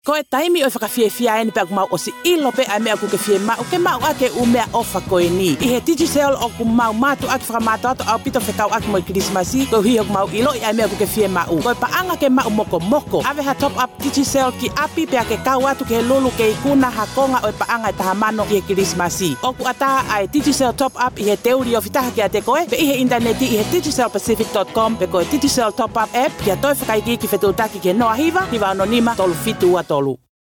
Ko e taimi o whakawhiawhia e ni pe mau o si ilo pe a mea ku ke whie mau ke mau ake u mea ofa koe ni. I he Digicel o ku mau matu ake whakamato ato au pito whekau ake mo i Krismasi ko hi o mau ilo i a mea ku ke whie mau. Ko e paanga ke mau moko moko. Ave ha top up Digicel ki api pe ake kau atu ke lulu ke ikuna hakonga o e paanga e tahamano i he Krismasi. O ku ataha ai Digicel top up i he teuri o fitaha ki a te koe pe i he interneti i he digicelpacific.com pe ko e Digicel top up app ki a toi whakaiki ki whetutaki ke noa hiva anonima tolu fitu a tolu.